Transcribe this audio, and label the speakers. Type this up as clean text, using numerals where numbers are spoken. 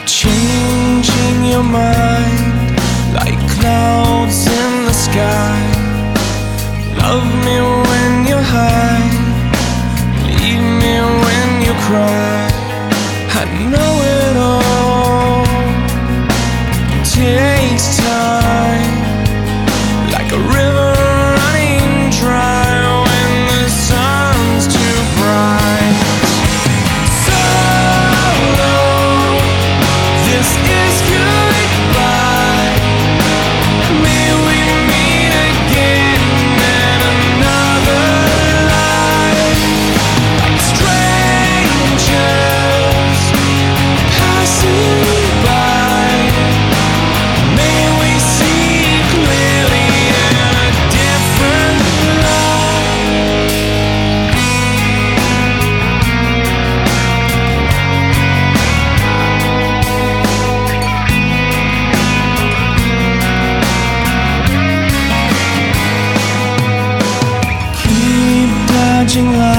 Speaker 1: changing your mind like clouds in the sky. Love me when you're high, leave me when you cry. I know it all takes time, like a river running dry when the sun's too bright. So this is goodbye. May we meet again in another life, like strangers passing by. May we see clearly in a different light. Keep dodging light